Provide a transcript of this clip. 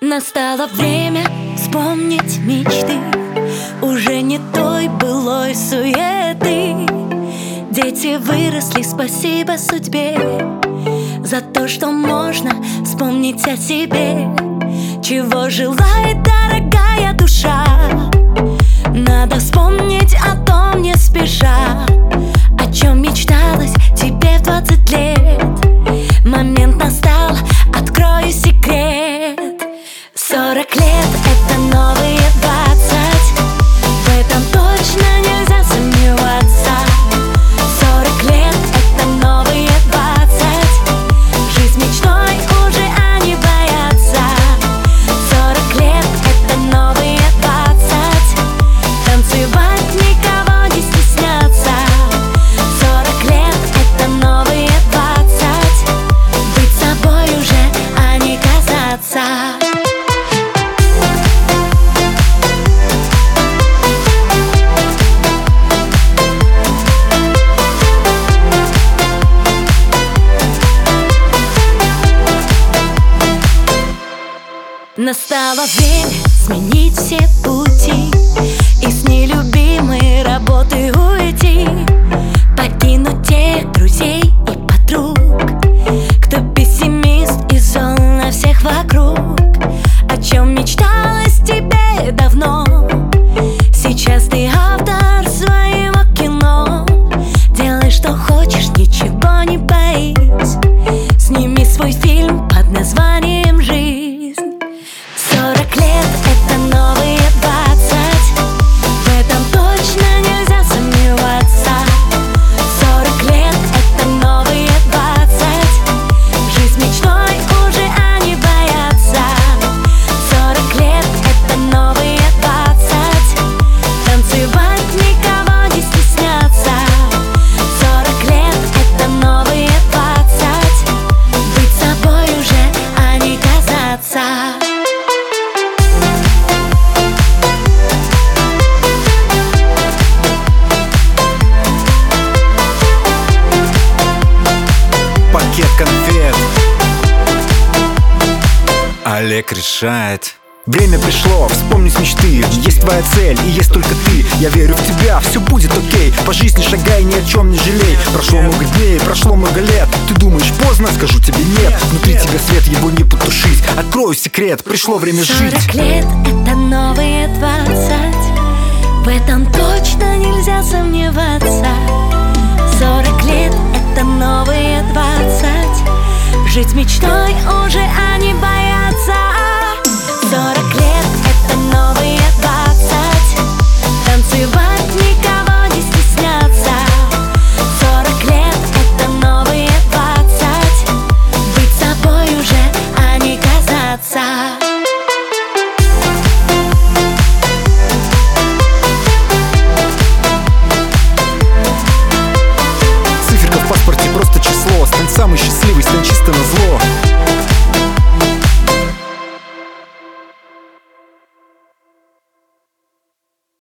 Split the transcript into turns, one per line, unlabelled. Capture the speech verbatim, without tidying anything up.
Настало время вспомнить мечты, уже не той былой суеты. Дети выросли, спасибо судьбе за то, что можно вспомнить о себе. Чего желает дорогая душа, надо вспомнить о том не спеша. О чем мечталось тебе в двадцать лет, момент настал, открою секрет. Сорок лет — это новые двадцать, в этом точно нельзя сомневаться. Сорок лет — это новые двадцать, жизнь мечтой уже они боятся. Сорок лет — это новые двадцать, танцевать никого не стесняться. Сорок лет — это новые двадцать, быть собой уже, а не казаться. Настало время сменить все пути и с нелюбимой работы уйти, покинуть тех друзей и подруг, кто пессимист и зол на всех вокруг. О чем мечталось тебе давно, сейчас ты автор своего кино. Делай, что хочешь, ничего не боись, сними свой фильм под названием «Жизнь». Сорок лет — это новые двадцать, в этом точно нельзя сомневаться. Сорок лет — это новые двадцать, жизнь мечтой уже они боятся. Сорок лет — это новые двадцать, танцевать никого не стесняться. Сорок лет — это новые двадцать, быть собой уже, а не казаться.
Пакет конфет. Олег решает. Время пришло, вспомнить мечты. Есть твоя цель и есть только ты. Я верю в тебя, все будет окей. По жизни шагай, ни о чем не жалей. Прошло много дней, прошло много лет. Ты думаешь поздно, скажу тебе нет. Внутри тебя свет, его не потушить. Открою секрет, пришло время жить.
Сорок лет — это новые двадцать, в этом точно нельзя сомневаться. Сорок лет — это новые двадцать, жить мечтой уже они боятся. Сорок лет — это новые двадцать, танцевать никого не стесняться. Сорок лет — это новые двадцать, быть собой уже, а не казаться.
Циферка в паспорте просто число. Стань самый счастливый, стань чисто назло.